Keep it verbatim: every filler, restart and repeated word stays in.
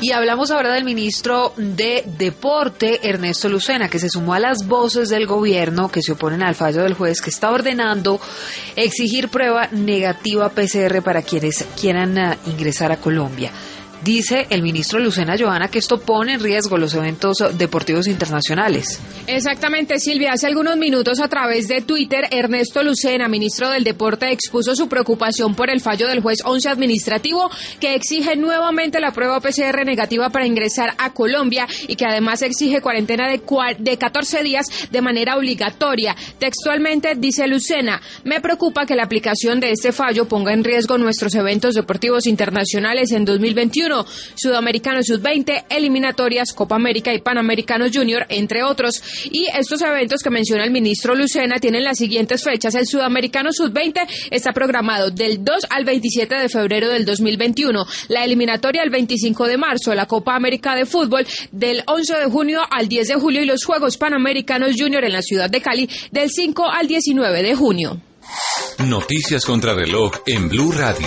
Y hablamos ahora del ministro de Deporte, Ernesto Lucena, que se sumó a las voces del gobierno que se oponen al fallo del juez que está ordenando exigir prueba negativa P C R para quienes quieran uh, ingresar a Colombia. Dice el ministro Lucena, Johanna, que esto pone en riesgo los eventos deportivos internacionales. Exactamente, Silvia. Hace algunos minutos a través de Twitter, Ernesto Lucena, ministro del Deporte, expuso su preocupación por el fallo del juez once administrativo que exige nuevamente la prueba P C R negativa para ingresar a Colombia y que además exige cuarentena de, de catorce días de manera obligatoria. Textualmente dice Lucena, me preocupa que la aplicación de este fallo ponga en riesgo nuestros eventos deportivos internacionales en dos mil veintiuno. Sudamericano sub veinte, eliminatorias, Copa América y Panamericanos Junior, entre otros. Y estos eventos que menciona el ministro Lucena tienen las siguientes fechas. El Sudamericano sub veinte está programado del dos al veintisiete de febrero del dos mil veintiuno, la eliminatoria el veinticinco de marzo, la Copa América de Fútbol del once de junio al diez de julio y los Juegos Panamericanos Junior en la ciudad de Cali del cinco al diecinueve de junio. Noticias contra reloj en Blue Radio.